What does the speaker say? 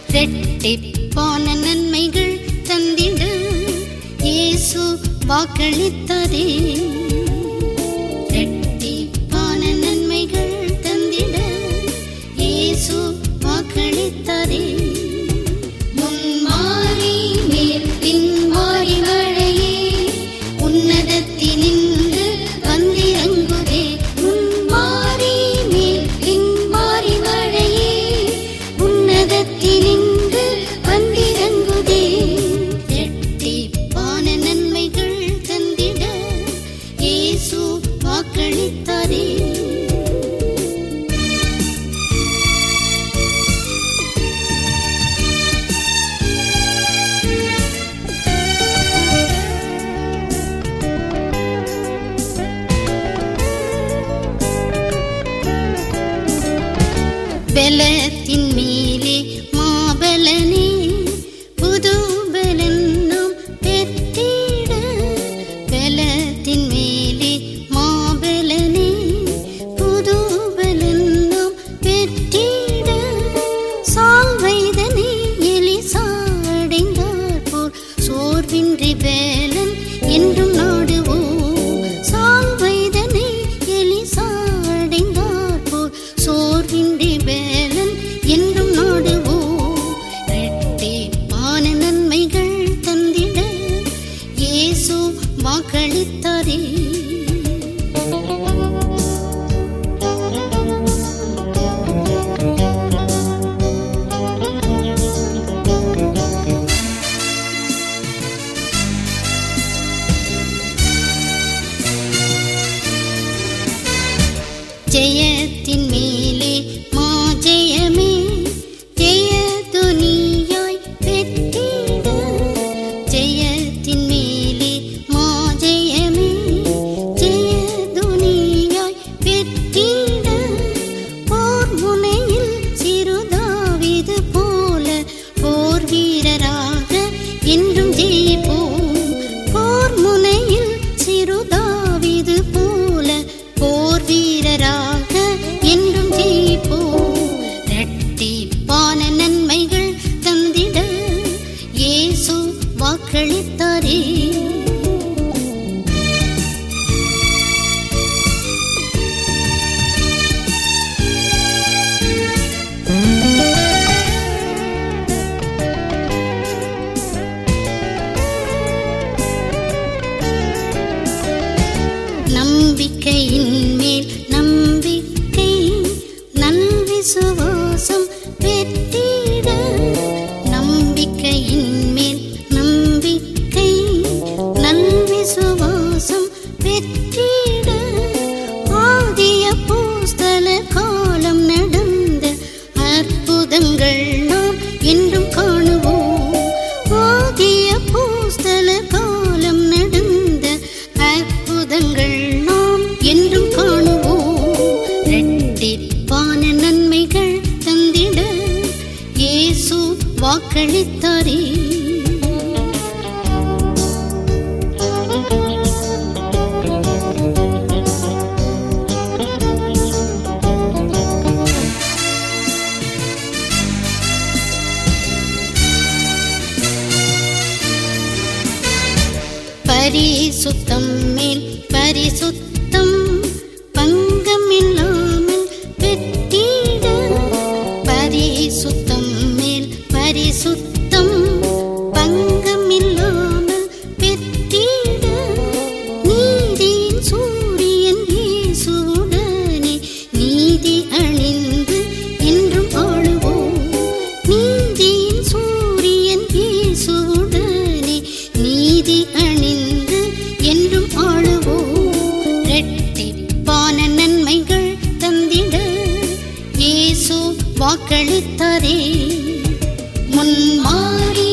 இரட்டிப்பான நன்மைகள் தந்திட இயேசு வாக்களித்தாரே. இரட்டிப்பான நன்மைகள் தந்திட இயேசு வாக்களித்தாரே. முன்மாறி மேல் பின்மாறி மழையே உன்னதத்தினின்று வந்திறங்குதே. முன்மாறி மேல் பின்மாறி மழையே உன்னதத்தினின்று வந்திறங்குதே. இரட்டிப்பான நன்மைகள் தந்திட இயேசு வாக்களித்தாரே. பலத்தின் மேலே மாபலனே புது பலன் நாம் பெற்றிட. பலத்தின் மேலே மாபலனே புது பலன் நாம் பெற்றிட. சால்வைதனை எலிசா அடைந்தார் போல் சோர்வின்றி பலன் என்றும் நாடுவோம். சால்வைதனை எலிசா அடைந்தார் போல் சோர்வின்றி பலன் என்றும் நாடுவோம். இரட்டிப்பான நன்மைகள் தந்திட இயேசு வாக்களித்தாரே. ஜெயத்தின் மேலே மாஜெயமே ஜெயதுனியாய் பெற்றிட. ஜெயத்தின் மேலே மாஜெயமே ஜெயதுனியாய் பெற்றிட. போர் முனையில் சிறுதாவீது போல போர் வீரராக என்றும் ஜெயிப்போம். போர் முனையில் சிறுதாவீது போல போர் வீரராக என்றும் ஜெயிப்போம். இரட்டிப்பான நன்மைகள் தந்திட இயேசு வாக்களித்தாரே. நம்பிக்கையின் மேல் நம்பிக்கை நல்விசுவாசம் பெற்றிட. நம்பிக்கையின் மேல் நம்பிக்கை நல்விசுவாசம் பெற்றிட. ஆதி அப்போஸ்தல காலம் நடந்த அற்புதங்கள் நாம் என்றும் காணுவோம். ஆதி அப்போஸ்தல காலம் நடந்த அற்புதங்கள் நாம் என்றும் காணுவோம். இரட்டிப்பான நன்மைகள் தந்திட இயேசு வாக்களித்தாரே. பரிசுத்தம் மேல் பரிசுத்தம் பங்கம் இல்லாமல் பெற்றிட. பரிசுத்தம் மேல் பரிசுத்தம் பங்கம் இல்லாமல் பெற்றிட. நீதியின் சூரியன் இயேசுவுடனே நீதி அணிந்து என்றும் ஆளுவோம். நீதியின் சூரியன் இயேசுவுடனே நீதி அணிந்து என்றும் ஆளுவோம். இரட்டிப்பான நன்மைகள் தந்திட இயேசு வாக்களித்தாரே. முன்மாறி